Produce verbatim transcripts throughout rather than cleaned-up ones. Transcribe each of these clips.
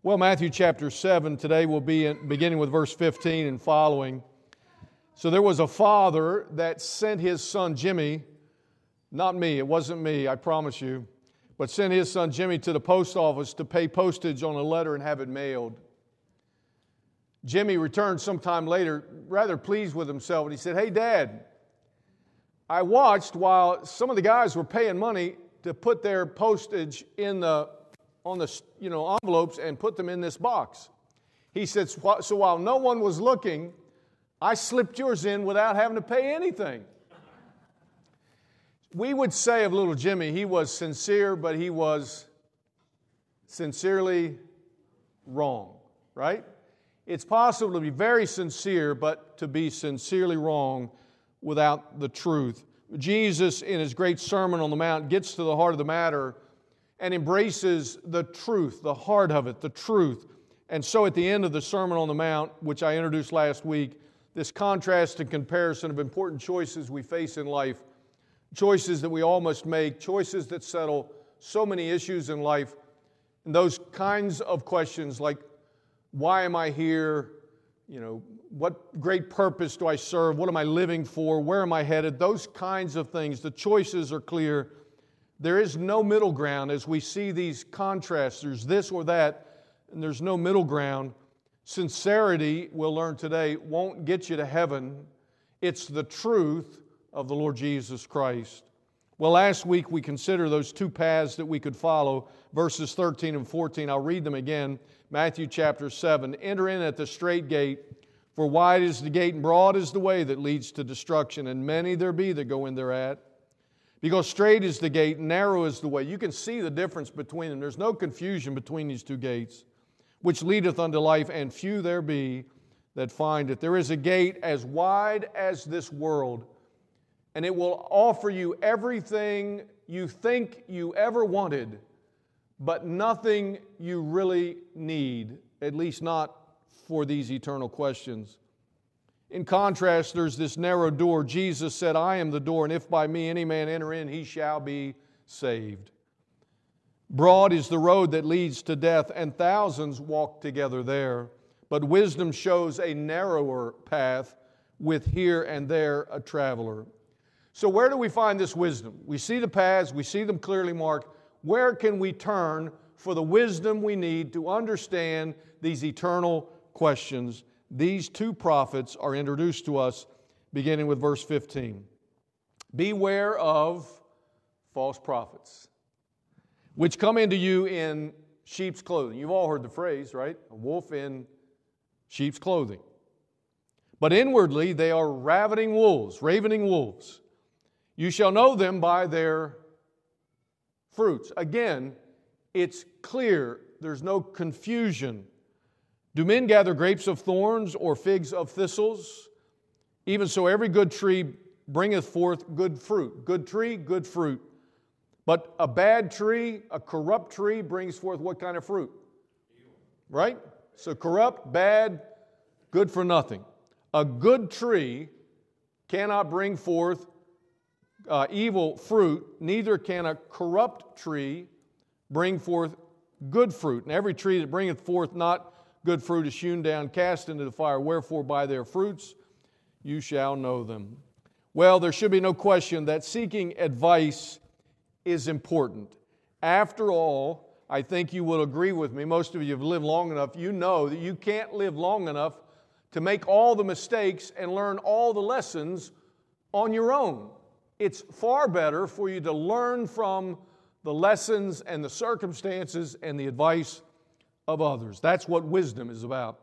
Well, Matthew chapter seven, today we'll be in, beginning with verse fifteen and following. So there was a father that sent his son Jimmy, not me, it wasn't me, I promise you, but sent his son Jimmy to the post office to pay postage on a letter and have it mailed. Jimmy returned sometime later, rather pleased with himself, and he said, "Hey, Dad, I watched while some of the guys were paying money to put their postage in the on the you know envelopes and put them in this box." He said, "So while no one was looking, I slipped yours in without having to pay anything." We would say of little Jimmy, he was sincere, but he was sincerely wrong, right? It's possible to be very sincere, but to be sincerely wrong without the truth. Jesus, in His great Sermon on the Mount, gets to the heart of the matter and embraces the truth, the heart of it, the truth. And so at the end of the Sermon on the Mount, which I introduced last week, this contrast and comparison of important choices we face in life, choices that we all must make, choices that settle so many issues in life, and those kinds of questions like, why am I here? You know, what great purpose do I serve? What am I living for? Where am I headed? Those kinds of things. The choices are clear. There is no middle ground as we see these contrasts. There's this or that, and there's no middle ground. Sincerity, we'll learn today, won't get you to heaven. It's the truth of the Lord Jesus Christ. Well, last week we considered those two paths that we could follow, verses thirteen and fourteen. I'll read them again. Matthew chapter seven. "Enter in at the strait gate, for wide is the gate and broad is the way that leads to destruction, and many there be that go in thereat. Because straight is the gate, narrow is the way." You can see the difference between them. There's no confusion between these two gates. "Which leadeth unto life, and few there be that find it. There is a gate as wide as this world, and it will offer you everything you think you ever wanted, but nothing you really need, at least not for these eternal questions. In contrast, there's this narrow door. Jesus said, "I am the door, and if by me any man enter in, he shall be saved. Broad is the road that leads to death, and thousands walk together there. But wisdom shows a narrower path, with here and there a traveler." So where do we find this wisdom? We see the paths, we see them clearly marked. Where can we turn for the wisdom we need to understand these eternal questions? These two prophets are introduced to us beginning with verse fifteen. "Beware of false prophets, which come into you in sheep's clothing." You've all heard the phrase, right? A wolf in sheep's clothing. "But inwardly they are ravening wolves, ravening wolves. You shall know them by their fruits." Again, it's clear. There's no confusion. "Do men gather grapes of thorns or figs of thistles? Even so every good tree bringeth forth good fruit." Good tree, good fruit. But a bad tree, a corrupt tree, brings forth what kind of fruit? Right? So corrupt, bad, good for nothing. A good tree cannot bring forth uh, evil fruit, neither can a corrupt tree bring forth good fruit. And every tree that bringeth forth not good fruit is hewn down, cast into the fire. Wherefore by their fruits you shall know them. Well, there should be no question that seeking advice is important. After all, I think you will agree with me, most of you have lived long enough, you know that you can't live long enough to make all the mistakes and learn all the lessons on your own. It's far better for you to learn from the lessons and the circumstances and the advice of others. That's what wisdom is about.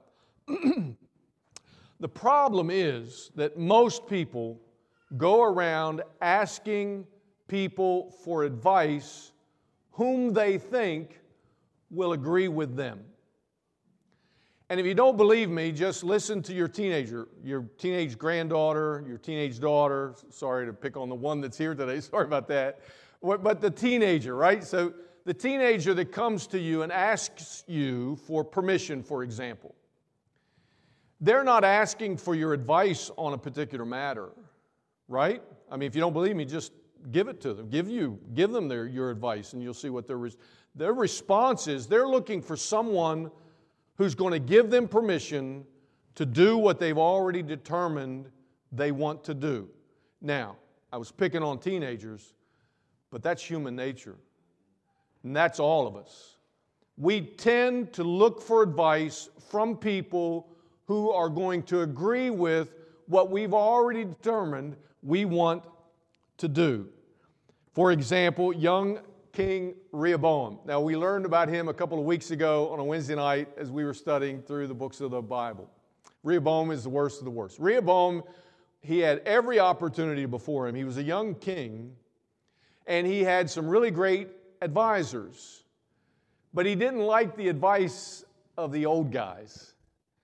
The problem is that most people go around asking people for advice whom they think will agree with them. And if you don't believe me, just listen to your teenager, your teenage granddaughter, your teenage daughter. Sorry to pick on the one that's here today. Sorry about that. But the teenager, right? So the teenager that comes to you and asks you for permission, for example. They're not asking for your advice on a particular matter, right? I mean, if you don't believe me, just give it to them. Give you, give them their, your advice, and you'll see what their, their response is. They're looking for someone who's going to give them permission to do what they've already determined they want to do. Now, I was picking on teenagers, but that's human nature. And that's all of us. We tend to look for advice from people who are going to agree with what we've already determined we want to do. For example, young King Rehoboam. Now, we learned about him a couple of weeks ago on a Wednesday night as we were studying through the books of the Bible. Rehoboam is the worst of the worst. Rehoboam, he had every opportunity before him. He was a young king, and he had some really great advisors. But he didn't like the advice of the old guys.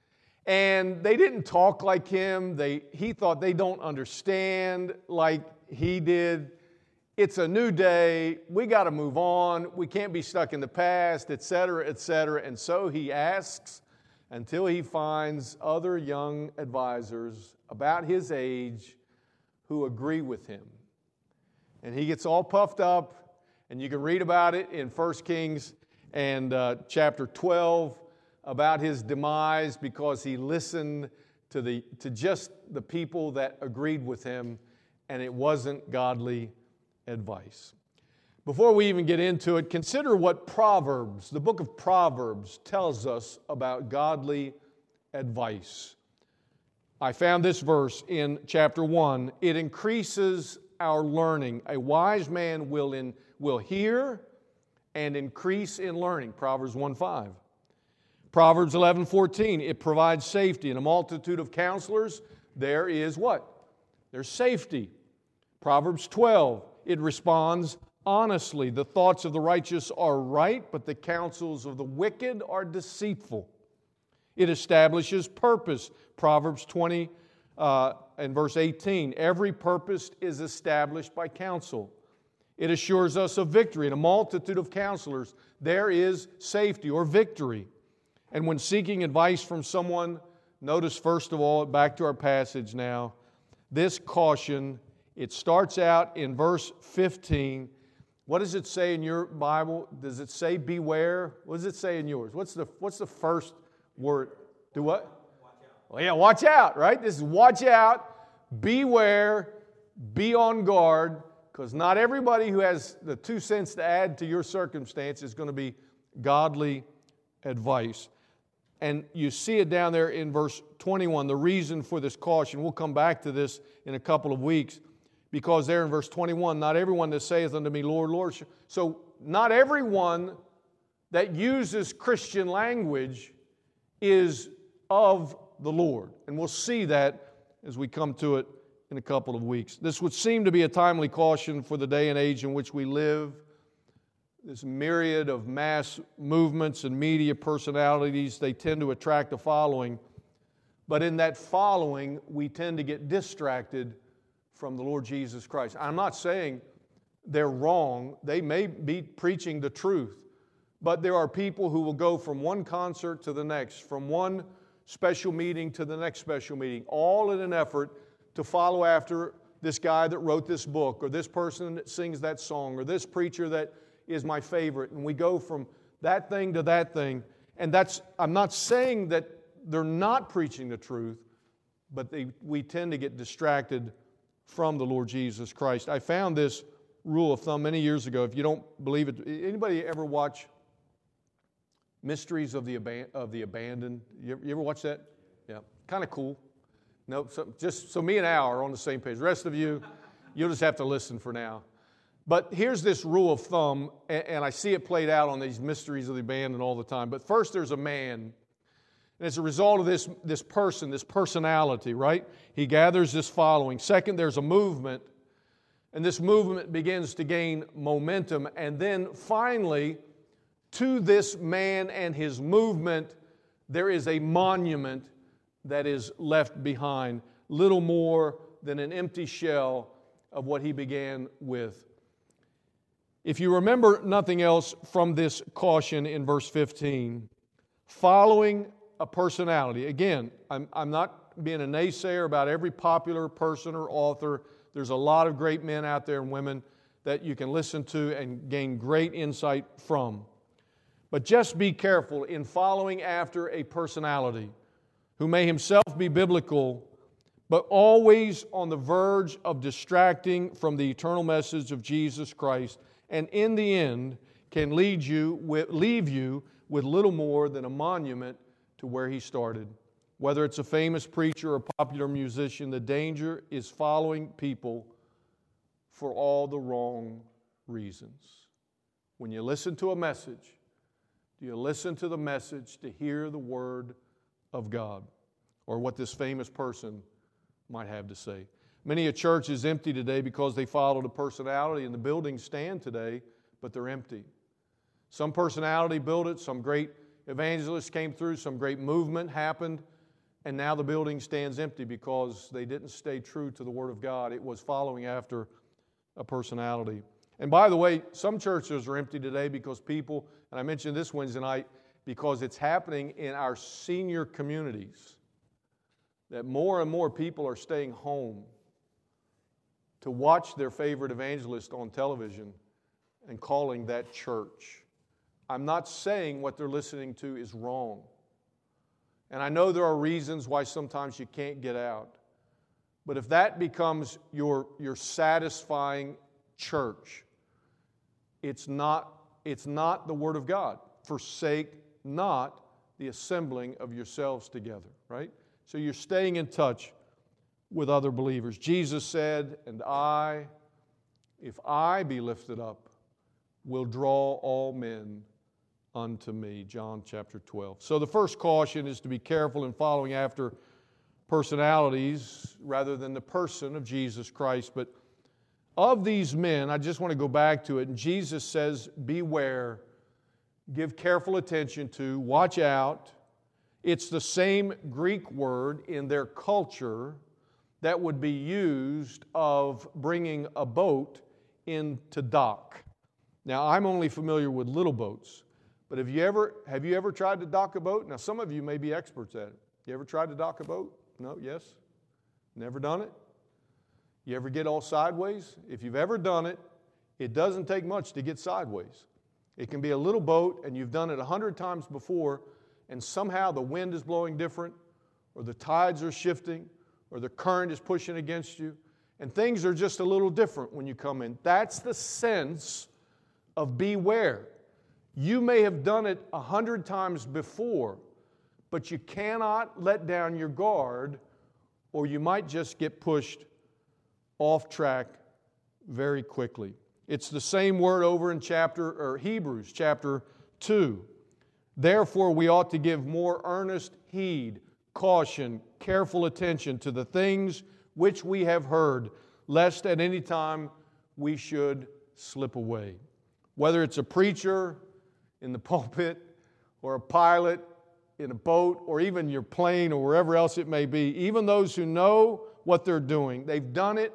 And they didn't talk like him. They, he thought they don't understand like he did. It's a new day. We got to move on. We can't be stuck in the past, et cetera, et cetera. And so he asks until he finds other young advisors about his age who agree with him. And he gets all puffed up, and you can read about it in First Kings and uh, chapter twelve about his demise because he listened to the to just the people that agreed with him, and it wasn't godly advice. Before we even get into it, consider what Proverbs, the book of Proverbs, tells us about godly advice. I found this verse in chapter one. It increases our learning. A wise man will, in, will hear and increase in learning. Proverbs one five. Proverbs eleven fourteen. It provides safety. In a multitude of counselors, there is what? There's safety. Proverbs twelve. It responds honestly. The thoughts of the righteous are right, but the counsels of the wicked are deceitful. It establishes purpose. Proverbs twenty uh, and verse eighteen. Every purpose is established by counsel. It assures us of victory. In a multitude of counselors, there is safety or victory. And when seeking advice from someone, notice first of all, back to our passage now, this caution. It starts out in verse fifteen. What does it say in your Bible? Does it say beware? What does it say in yours? What's the, what's the first word? Do what? Watch out. Well, yeah, watch out, right? This is watch out, beware, be on guard, because not everybody who has the two cents to add to your circumstance is going to be godly advice. And you see it down there in verse twenty-one, the reason for this caution. We'll come back to this in a couple of weeks. Because there in verse twenty-one, not everyone that saith unto me, Lord, Lord. So not everyone that uses Christian language is of the Lord. And we'll see that as we come to it in a couple of weeks. This would seem to be a timely caution for the day and age in which we live. This myriad of mass movements and media personalities, they tend to attract a following. But in that following, we tend to get distracted from the Lord Jesus Christ. I'm not saying they're wrong. They may be preaching the truth. But there are people who will go from one concert to the next, from one special meeting to the next special meeting, all in an effort to follow after this guy that wrote this book, or this person that sings that song, or this preacher that is my favorite. And we go from that thing to that thing. And that's, I'm not saying that they're not preaching the truth, but they, we tend to get distracted from the Lord Jesus Christ. I found this rule of thumb many years ago. If you don't believe it, anybody ever watch Mysteries of the Aban- of the Abandoned? You ever, you ever watch that? Yeah, kind of cool. Nope. So just so me and Al are on the same page. The rest of you, you'll just have to listen for now. But here's this rule of thumb, and, and I see it played out on these Mysteries of the Abandoned all the time. But first, there's a man. And as a result of this, this person, this personality, right? He gathers this following. Second, there's a movement. And this movement begins to gain momentum. And then finally, to this man and his movement, there is a monument that is left behind. Little more than an empty shell of what he began with. If you remember nothing else from this caution in verse fifteen, following a personality. Again, I'm, I'm not being a naysayer about every popular person or author. There's a lot of great men out there and women that you can listen to and gain great insight from. But just be careful in following after a personality who may himself be biblical, but always on the verge of distracting from the eternal message of Jesus Christ, and in the end can lead you with, leave you with little more than a monument to where he started. Whether it's a famous preacher or popular musician, the danger is following people for all the wrong reasons. When you listen to a message, do you listen to the message to hear the Word of God, or what this famous person might have to say? Many a church is empty today because they followed a personality, and the buildings stand today, but they're empty. Some personality built it, some great evangelists came through, some great movement happened, and now the building stands empty because they didn't stay true to the Word of God. It was following after a personality. And by the way, some churches are empty today because people, and I mentioned this Wednesday night, because it's happening in our senior communities, that more and more people are staying home to watch their favorite evangelist on television and calling that church. I'm not saying what they're listening to is wrong. And I know there are reasons why sometimes you can't get out. But if that becomes your, your satisfying church, it's not, it's not the Word of God. Forsake not the assembling of yourselves together, right? So you're staying in touch with other believers. Jesus said, and I, if I be lifted up, will draw all men unto me. John chapter twelve. So the first caution is to be careful in following after personalities rather than the person of Jesus Christ. But of these men, I just want to go back to it, and Jesus says, beware, give careful attention to, watch out. It's the same Greek word in their culture that would be used of bringing a boat into dock. Now, I'm only familiar with little boats, but have you ever have you ever tried to dock a boat? Now, some of you may be experts at it. You ever tried to dock a boat? No? Yes? Never done it? You ever get all sideways? If you've ever done it, it doesn't take much to get sideways. It can be a little boat, and you've done it a hundred times before, and somehow the wind is blowing different, or the tides are shifting, or the current is pushing against you, and things are just a little different when you come in. That's the sense of beware. You may have done it a hundred times before, but you cannot let down your guard, or you might just get pushed off track very quickly. It's the same word over in chapter or Hebrews chapter two. Therefore, we ought to give more earnest heed, caution, careful attention to the things which we have heard, lest at any time we should slip away. Whether it's a preacher in the pulpit or a pilot in a boat or even your plane or wherever else it may be, even those who know what they're doing, they've done it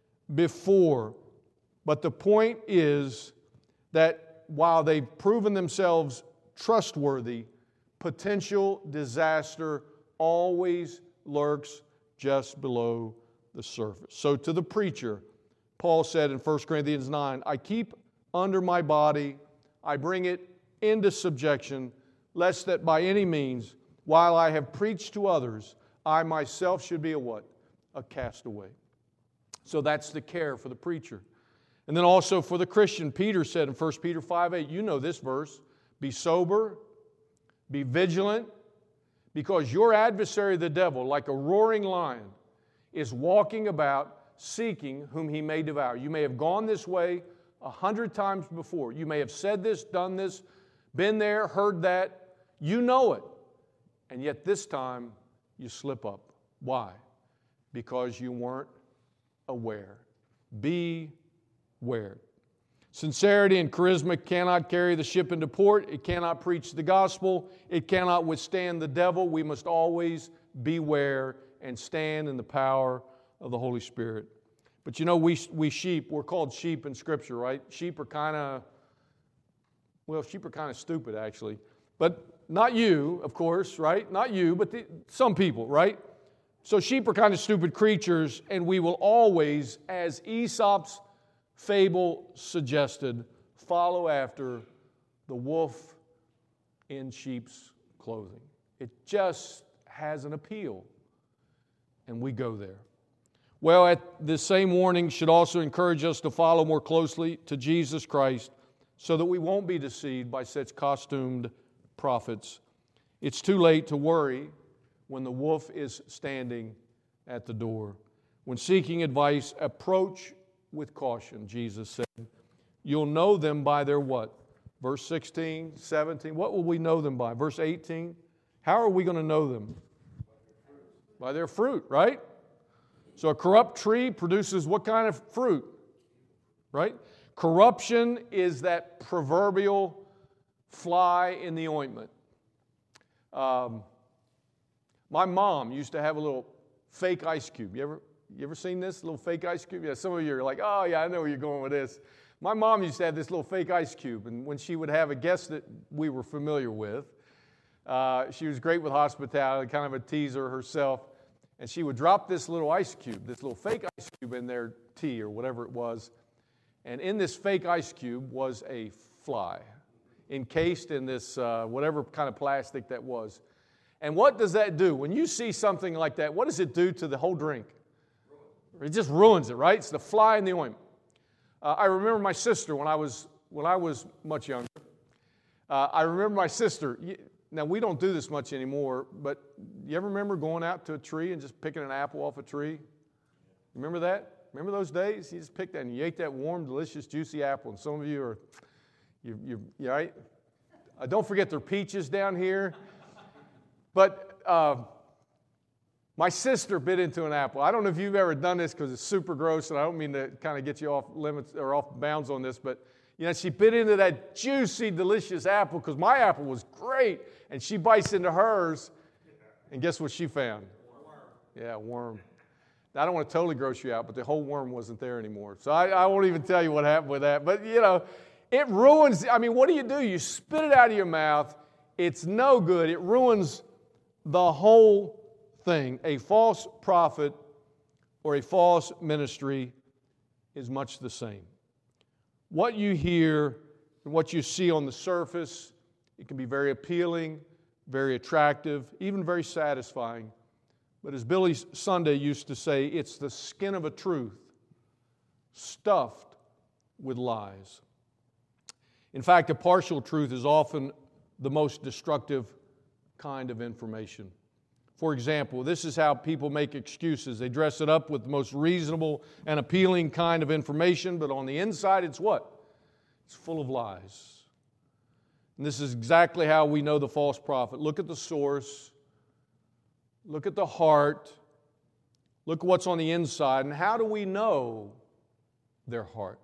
before. But the point is that while they've proven themselves trustworthy, potential disaster always lurks just below the surface. So to the preacher, Paul said in First Corinthians nine, I keep under my body, I bring it into subjection, lest that by any means, while I have preached to others, I myself should be a what? A castaway. So that's the care for the preacher. And then also for the Christian, Peter said in First Peter five eight, you know this verse, be sober, be vigilant, because your adversary the devil, like a roaring lion, is walking about seeking whom he may devour. You may have gone this way a hundred times before. You may have said this, done this, been there, heard that. You know it. And yet this time you slip up. Why? Because you weren't aware. Beware. Sincerity and charisma cannot carry the ship into port. It cannot preach the gospel. It cannot withstand the devil. We must always beware and stand in the power of the Holy Spirit. But you know, we, we sheep, we're called sheep in Scripture, right? Sheep are kind of, well, sheep are kind of stupid, actually. But not you, of course, right? Not you, but the, some people, right? So sheep are kind of stupid creatures, and we will always, as Aesop's fable suggested, follow after the wolf in sheep's clothing. It just has an appeal, and we go there. Well, at this same warning should also encourage us to follow more closely to Jesus Christ so that we won't be deceived by such costumed prophets. It's too late to worry when the wolf is standing at the door. When seeking advice, approach with caution, Jesus said. You'll know them by their what? Verse sixteen, seventeen. What will we know them by? Verse eighteen. How are we going to know them? By their fruit, right? So a corrupt tree produces what kind of fruit? Right? Corruption is that proverbial fly in the ointment. Um, my mom used to have a little fake ice cube. You ever, you ever seen this little fake ice cube? Yeah, some of you are like, oh yeah, I know where you're going with this. My mom used to have this little fake ice cube, and when she would have a guest that we were familiar with, uh, she was great with hospitality, kind of a teaser herself, and she would drop this little ice cube, this little fake ice cube in their tea or whatever it was, and in this fake ice cube was a fly, encased in this uh, whatever kind of plastic that was. And what does that do? When you see something like that, what does it do to the whole drink? It just ruins it, right? It's the fly in the ointment. Uh, I remember my sister when I was when I was much younger. Uh, I remember my sister. Now, we don't do this much anymore, but you ever remember going out to a tree and just picking an apple off a tree? Remember that? Remember those days? You just picked that and you ate that warm, delicious, juicy apple. And some of you are, you, you, you right? Uh, don't forget there are peaches down here. But uh, my sister bit into an apple. I don't know if you've ever done this because it's super gross, and I don't mean to kind of get you off limits or off bounds on this, but you know, she bit into that juicy, delicious apple because my apple was great, and she bites into hers, and guess what she found? Worm. Yeah, worm. Now, I don't want to totally gross you out, but the whole worm wasn't there anymore. So I, I won't even tell you what happened with that. But, you know, it ruins, I mean, what do you do? You spit it out of your mouth. It's no good. It ruins the whole thing. A false prophet or a false ministry is much the same. What you hear and what you see on the surface, it can be very appealing, very attractive, even very satisfying. But as Billy Sunday used to say, it's the skin of a truth stuffed with lies. In fact, a partial truth is often the most destructive kind of information. For example, this is how people make excuses. They dress it up with the most reasonable and appealing kind of information, but on the inside, it's what? It's full of lies. And this is exactly how we know the false prophet. Look at the source. Look at the heart. Look what's on the inside. And how do we know their heart?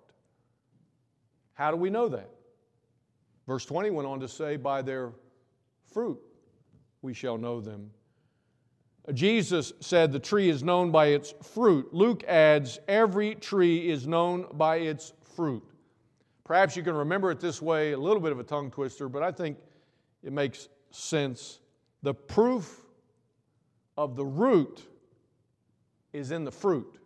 How do we know that? Verse twenty went on to say, by their fruit we shall know them. Jesus said the tree is known by its fruit. Luke adds, every tree is known by its fruit. Perhaps you can remember it this way, a little bit of a tongue twister, but I think it makes sense. The proof of the root is in the fruit.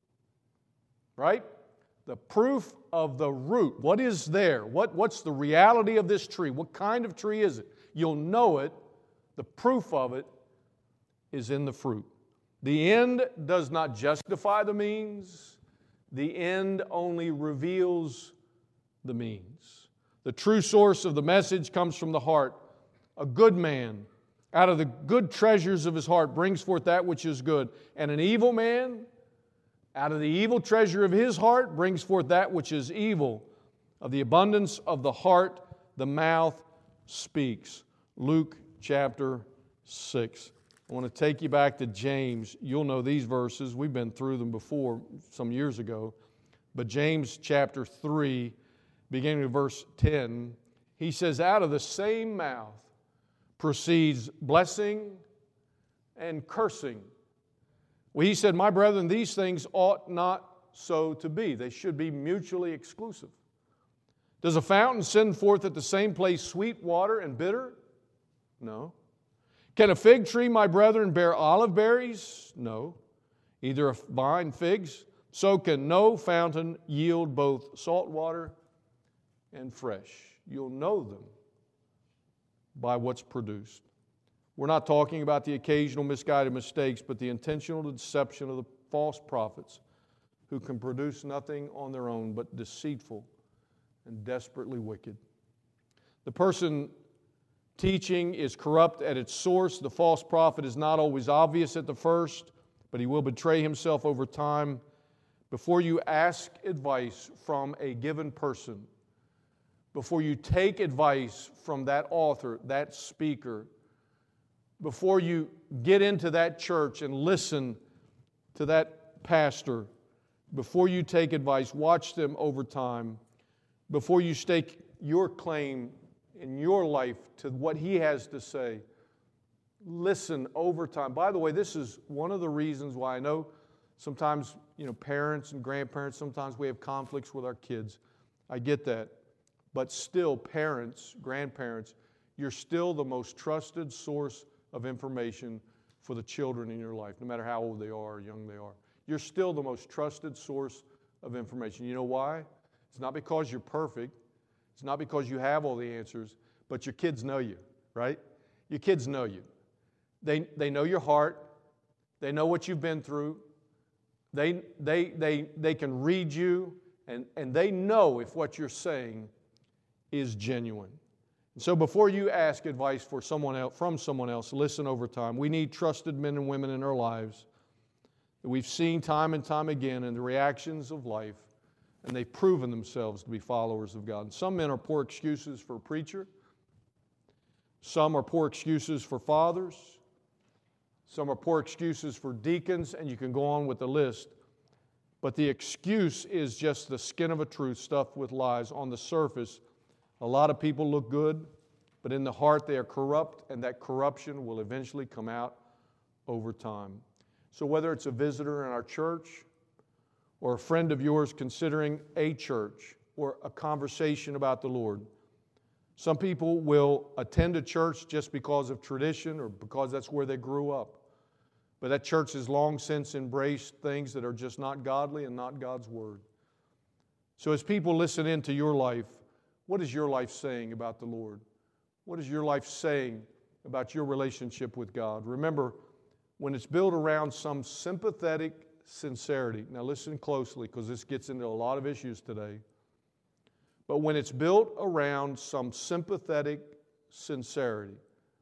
Right? The proof of the root. What is there? What, what's the reality of this tree? What kind of tree is it? You'll know it. The proof of it is in the fruit. The end does not justify the means. The end only reveals the means. The true source of the message comes from the heart. A good man, out of the good treasures of his heart, brings forth that which is good. And an evil man, out of the evil treasure of his heart, brings forth that which is evil. Of the abundance of the heart, the mouth speaks. Luke chapter six. I want to take you back to James. You'll know these verses. We've been through them before some years ago. But James chapter three, beginning with verse ten, he says, out of the same mouth proceeds blessing and cursing. Well, he said, my brethren, these things ought not so to be. They should be mutually exclusive. Does a fountain send forth at the same place sweet water and bitter? No. Can a fig tree, my brethren, bear olive berries? No. Either a vine figs. So can no fountain yield both salt water and fresh. You'll know them by what's produced. We're not talking about the occasional misguided mistakes, but the intentional deception of the false prophets who can produce nothing on their own but deceitful and desperately wicked. The person teaching is corrupt at its source. The false prophet is not always obvious at the first, but he will betray himself over time. Before you ask advice from a given person, before you take advice from that author, that speaker, before you get into that church and listen to that pastor, before you take advice, watch them over time. Before you stake your claim in your life to what he has to say, listen over time. By the way, this is one of the reasons why I know sometimes, you know, parents and grandparents, sometimes we have conflicts with our kids. I get that. But still, parents, grandparents, you're still the most trusted source of information for the children in your life, no matter how old they are or young they are. You're still the most trusted source of information. You know why? It's not because you're perfect. It's not because you have all the answers, but your kids know you, right? Your kids know you. They, they know your heart. They know what you've been through. They, they, they, they can read you, and, and they know if what you're saying is genuine. And so before you ask advice for someone else, from someone else, listen over time. We need trusted men and women in our lives that we've seen time and time again in the reactions of life, and they've proven themselves to be followers of God. And some men are poor excuses for a preacher. Some are poor excuses for fathers. Some are poor excuses for deacons, and you can go on with the list. But the excuse is just the skin of a truth stuffed with lies. On the surface, a lot of people look good, but in the heart they are corrupt, and that corruption will eventually come out over time. So whether it's a visitor in our church, or a friend of yours considering a church, or a conversation about the Lord, some people will attend a church just because of tradition or because that's where they grew up. But that church has long since embraced things that are just not godly and not God's Word. So as people listen into your life, what is your life saying about the Lord? What is your life saying about your relationship with God? Remember, when it's built around some sympathetic sincerity, now listen closely because this gets into a lot of issues today. But when it's built around some sympathetic sincerity,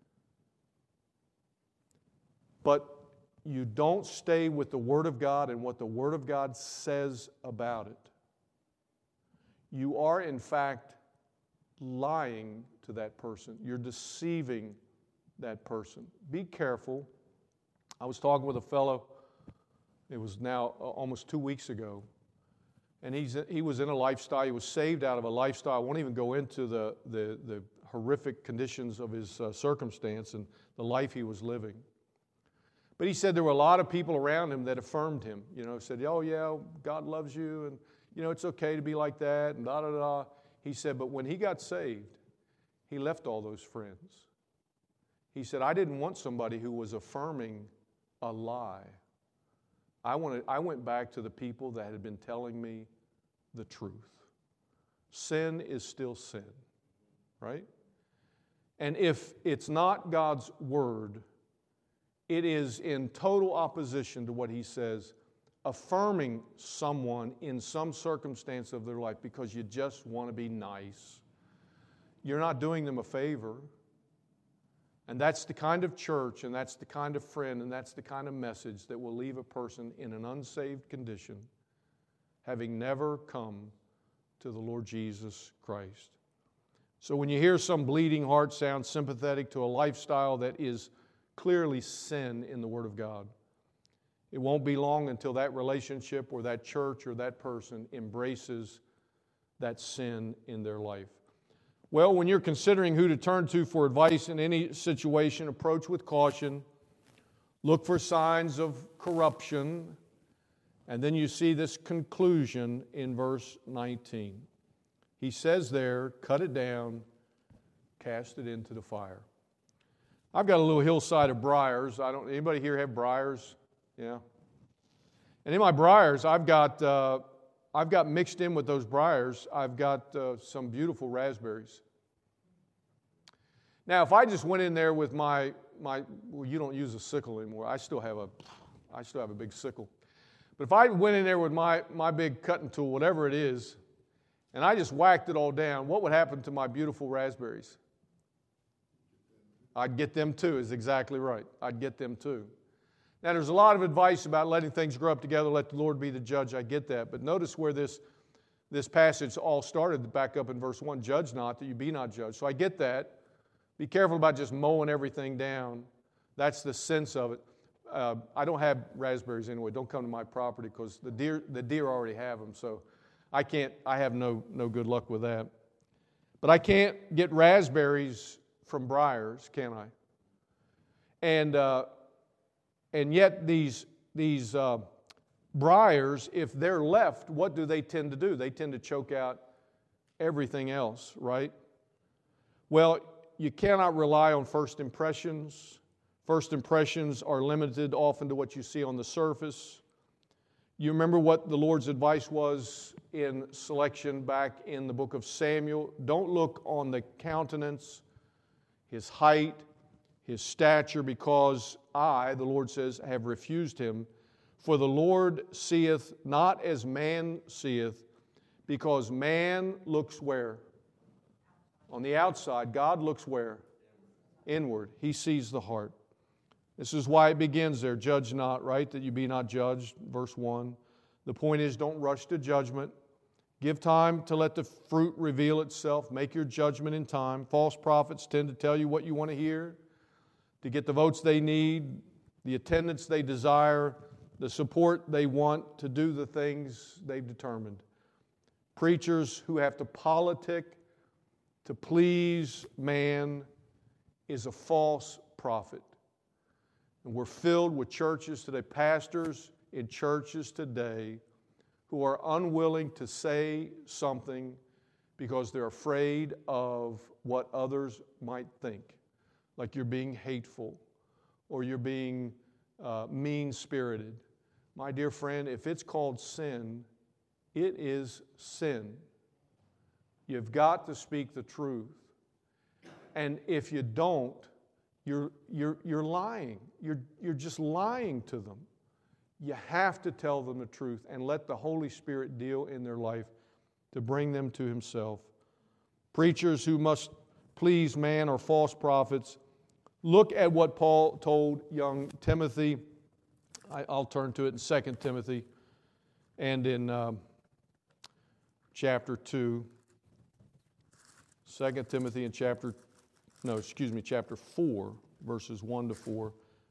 but you don't stay with the Word of God and what the Word of God says about it, you are in fact lying to that person. You're deceiving that person. Be careful. I was talking with a fellow, it was now almost two weeks ago, and he's, he was in a lifestyle, he was saved out of a lifestyle. I won't even go into the, the, the horrific conditions of his uh, circumstance and the life he was living. But he said there were a lot of people around him that affirmed him, you know, said, oh yeah, God loves you, and you know, it's okay to be like that, and da da da. He said, but when he got saved, he left all those friends. He said, I didn't want somebody who was affirming a lie. I wanted, I went back to the people that had been telling me the truth. Sin is still sin, right? And if it's not God's Word, it is in total opposition to what He says, affirming someone in some circumstance of their life because you just want to be nice. You're not doing them a favor. And that's the kind of church, and that's the kind of friend, and that's the kind of message that will leave a person in an unsaved condition, having never come to the Lord Jesus Christ. So when you hear some bleeding heart sound sympathetic to a lifestyle that is clearly sin in the Word of God, it won't be long until that relationship or that church or that person embraces that sin in their life. Well, when you're considering who to turn to for advice in any situation, approach with caution. Look for signs of corruption. And then you see this conclusion in verse nineteen. He says there, cut it down, cast it into the fire. I've got a little hillside of briars. I don't. Anybody here have briars? Yeah. And in my briars, I've got uh, I've got mixed in with those briars. I've got uh, some beautiful raspberries. Now, if I just went in there with my, my well, you don't use a sickle anymore. I still have a, I still have a big sickle. But if I went in there with my, my big cutting tool, whatever it is, and I just whacked it all down, what would happen to my beautiful raspberries? I'd get them too, is exactly right. I'd get them too. Now, there's a lot of advice about letting things grow up together, let the Lord be the judge. I get that. But notice where this, this passage all started, back up in verse one, judge not that you be not judged. So I get that. Be careful about just mowing everything down. That's the sense of it. Uh, I don't have raspberries anyway. Don't come to my property because the deer, the deer already have them. So I can't, I have no, no good luck with that. But I can't get raspberries from briars, can I? And uh, and yet these these uh, briars, if they're left, what do they tend to do? They tend to choke out everything else, right? Well, you cannot rely on first impressions. First impressions are limited often to what you see on the surface. You remember what the Lord's advice was in selection back in the book of Samuel? Don't look on the countenance, his height, his stature, because I, the Lord says, have refused him. For the Lord seeth not as man seeth, because man looks where? On the outside. God looks where? Inward. He sees the heart. This is why it begins there. Judge not, right? That you be not judged, verse one. The point is, don't rush to judgment. Give time to let the fruit reveal itself. Make your judgment in time. False prophets tend to tell you what you want to hear, to get the votes they need, the attendance they desire, the support they want to do the things they've determined. Preachers who have to politic to please man is a false prophet. And we're filled with churches today, pastors in churches today who are unwilling to say something because they're afraid of what others might think. Like you're being hateful or you're being uh, mean-spirited. My dear friend, if it's called sin, it is sin. You've got to speak the truth. And if you don't, you're, you're, you're lying. You're, you're just lying to them. You have to tell them the truth and let the Holy Spirit deal in their life to bring them to Himself. Preachers who must please man are false prophets. Look at what Paul told young Timothy. I, I'll turn to it in Second Timothy and in um, chapter two. Second Timothy in chapter, no, excuse me, chapter four, verses one to four.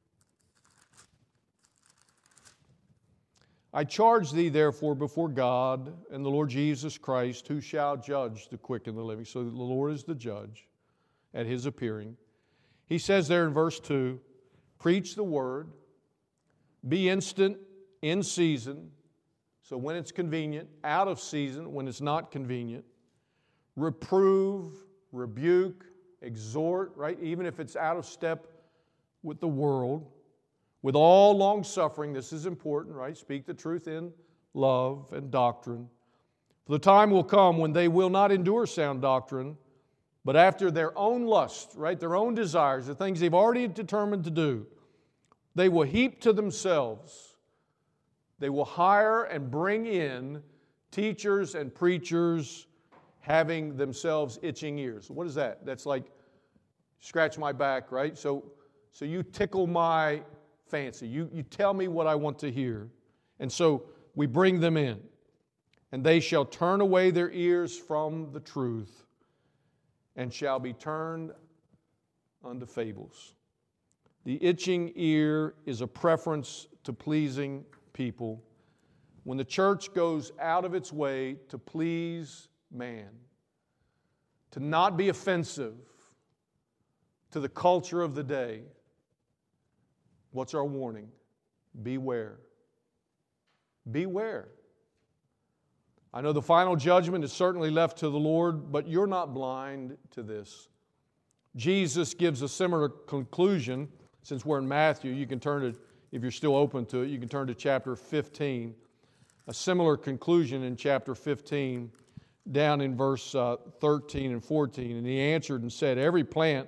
I charge thee therefore before God and the Lord Jesus Christ, who shall judge the quick and the living. So the Lord is the judge at His appearing. He says there in verse two, preach the word, be instant in season, so when it's convenient, out of season when it's not convenient, reprove, rebuke, exhort, right? Even if it's out of step with the world, with all long-suffering, this is important, right? Speak the truth in love and doctrine. For the time will come when they will not endure sound doctrine, but after their own lust, right? Their own desires, the things they've already determined to do, they will heap to themselves. They will hire and bring in teachers and preachers having themselves itching ears. What is that? That's like scratch my back, right? So, so you tickle my fancy. You, you tell me what I want to hear. And so we bring them in. And they shall turn away their ears from the truth and shall be turned unto fables. The itching ear is a preference to pleasing people. When the church goes out of its way to please man, to not be offensive to the culture of the day, what's our warning? Beware. Beware. I know the final judgment is certainly left to the Lord, but you're not blind to this. Jesus gives a similar conclusion. Since we're in Matthew, you can turn to, if you're still open to it, you can turn to chapter fifteen. A similar conclusion in chapter fifteen, down in verse uh, thirteen and fourteen. And He answered and said, every plant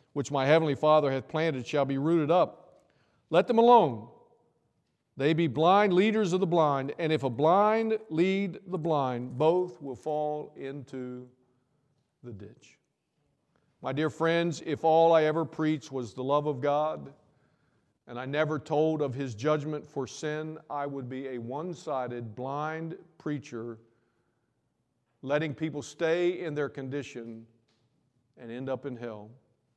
which my heavenly Father hath planted shall be rooted up. Let them alone. They be blind leaders of the blind, and if a blind lead the blind, both will fall into the ditch. My dear friends, if all I ever preached was the love of God, and I never told of His judgment for sin, I would be a one-sided, blind preacher, letting people stay in their condition and end up in hell.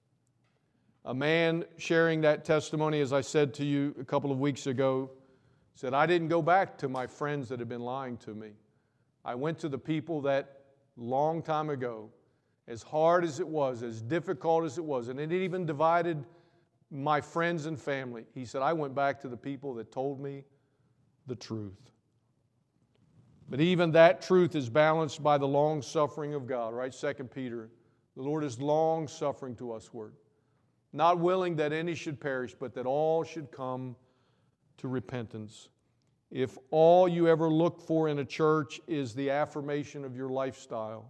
A man sharing that testimony, as I said to you a couple of weeks ago, said, I didn't go back to my friends that had been lying to me. I went to the people that long time ago, as hard as it was, as difficult as it was, and it even divided my friends and family. He said, I went back to the people that told me the truth. But even that truth is balanced by the long suffering of God, right? Second Peter, the Lord is long suffering to usward, not willing that any should perish, but that all should come to repentance. If all you ever look for in a church is the affirmation of your lifestyle,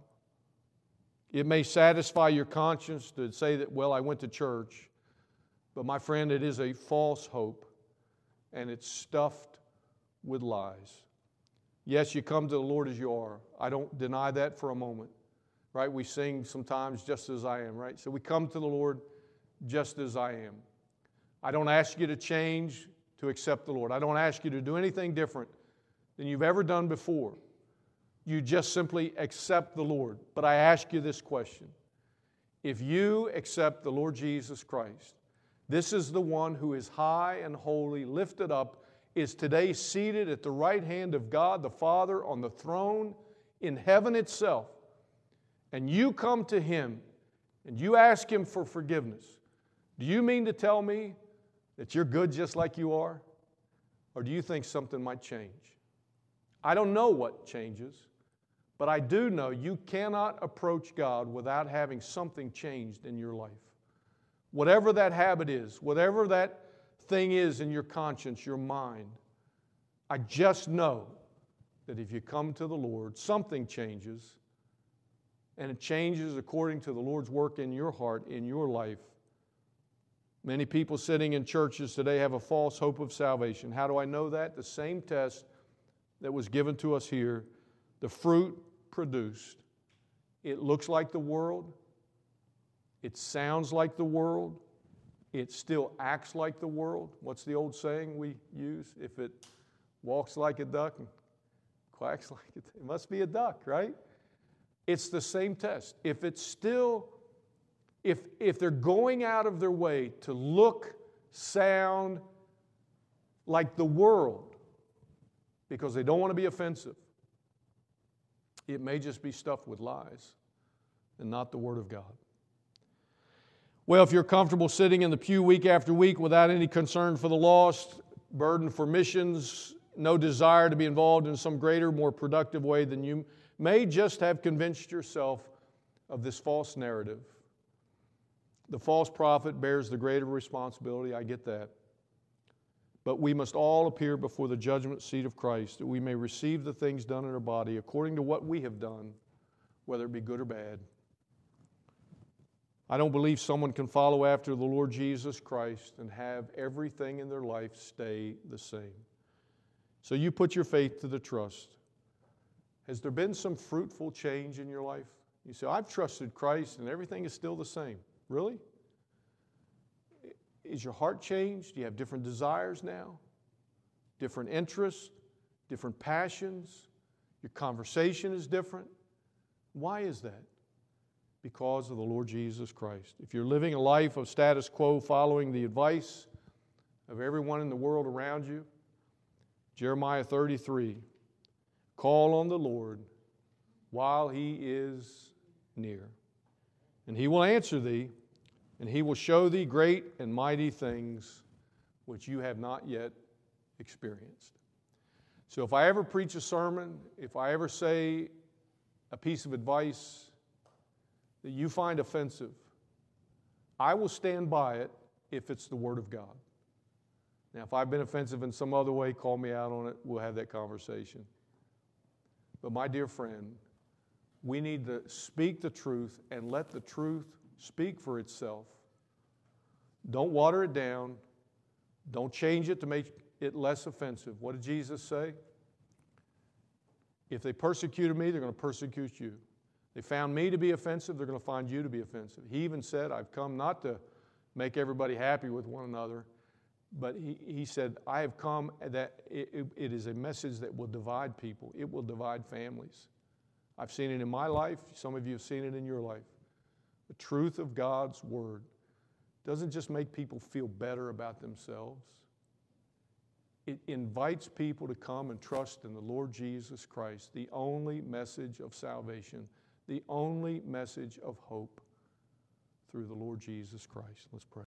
it may satisfy your conscience to say that, well, I went to church, but my friend, it is a false hope, and it's stuffed with lies. Yes, you come to the Lord as you are. I don't deny that for a moment, right? We sing sometimes, just as I am, right? So we come to the Lord just as I am. I don't ask you to change to accept the Lord. I don't ask you to do anything different than you've ever done before. You just simply accept the Lord. But I ask you this question. If you accept the Lord Jesus Christ, this is the one who is high and holy, lifted up, is today seated at the right hand of God the Father on the throne in heaven itself, and you come to Him and you ask Him for forgiveness, do you mean to tell me that you're good just like you are? Or do you think something might change? I don't know what changes, but I do know you cannot approach God without having something changed in your life. Whatever that habit is, whatever that thing is in your conscience, your mind, I just know that if you come to the Lord, something changes, and it changes according to the Lord's work in your heart, in your life. Many people sitting in churches today have a false hope of salvation. How do I know that? The same test that was given to us here, the fruit produced. It looks like the world. It sounds like the world. It still acts like the world. What's the old saying we use? If it walks like a duck and quacks like a duck, it must be a duck, right? It's the same test. If it's still, if, if they're going out of their way to look, sound like the world because they don't want to be offensive, it may just be stuffed with lies and not the Word of God. Well, if you're comfortable sitting in the pew week after week without any concern for the lost, burden for missions, no desire to be involved in some greater, more productive way, then you may just have convinced yourself of this false narrative. The false prophet bears the greater responsibility, I get that. But we must all appear before the judgment seat of Christ, that we may receive the things done in our body according to what we have done, whether it be good or bad. I don't believe someone can follow after the Lord Jesus Christ and have everything in their life stay the same. So you put your faith to the trust. Has there been some fruitful change in your life? You say, I've trusted Christ and everything is still the same. Really? Is your heart changed? Do you have different desires now? Different interests? Different passions? Your conversation is different? Why is that? Because of the Lord Jesus Christ. If you're living a life of status quo, following the advice of everyone in the world around you, Jeremiah thirty-three, call on the Lord while He is near, and He will answer thee, and He will show thee great and mighty things which you have not yet experienced. So if I ever preach a sermon, if I ever say a piece of advice that you find offensive, I will stand by it if it's the Word of God. Now, if I've been offensive in some other way, call me out on it. We'll have that conversation. But my dear friend, we need to speak the truth and let the truth speak for itself. Don't water it down. Don't change it to make it less offensive. What did Jesus say? If they persecuted me, they're going to persecute you. They found me to be offensive, they're going to find you to be offensive. He even said, I've come not to make everybody happy with one another, but he, he said, I have come that it, it, it is a message that will divide people. It will divide families. I've seen it in my life. Some of you have seen it in your life. The truth of God's Word doesn't just make people feel better about themselves. It invites people to come and trust in the Lord Jesus Christ, the only message of salvation, the only message of hope through the Lord Jesus Christ. Let's pray.